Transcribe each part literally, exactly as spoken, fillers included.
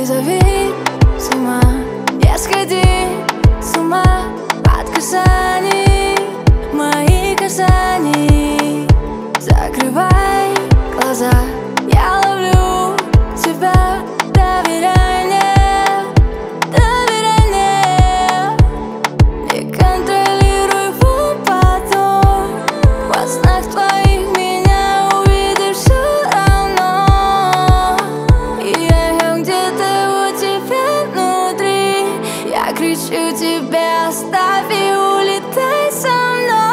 независима. Не сходи с ума от касаний, моих касаний. Закрывай глаза, я ловлю тебя. Доверяй мне, доверяй мне. Не контролируй потом. Во снах твоих меня увидишь все равно. И я где-то у тебя внутри. Я кричу тебе: оставь и улетай со мной.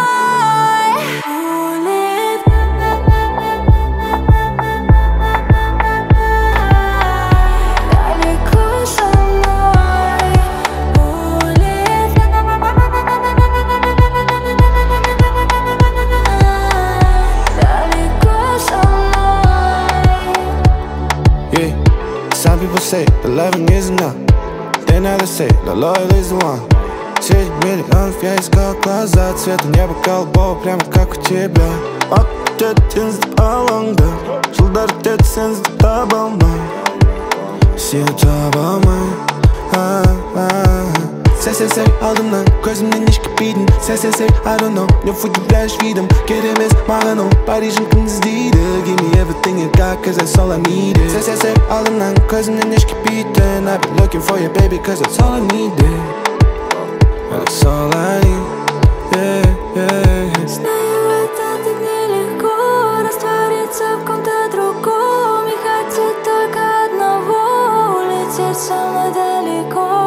Some people say the loving is enough. Then others say the loyal is the one. Средь миллионов я искал глаза, цвета неба голубого, прямо как у тебя. Акчетин алаңда, жылдар өтсең таба алмай. Сені таба алмай. Сәл сәл сәл алдымнан көзімнен еш кетпейтін. Сәл сәл сәл I don't know, не удивляешь видом. Керек емес маған ол Парижін кім іздейді. Give me everything you got, cause that's all I needed. Сәл сәл сәл алдымнан көзімнен еш кетпейтін. I've been looking for you baby, cause that's all I needed. That's all I need, yeah, yeah. Знаю, это так нелегко раствориться в ком-то другом. И хотеть только одного — улететь со мной далеко.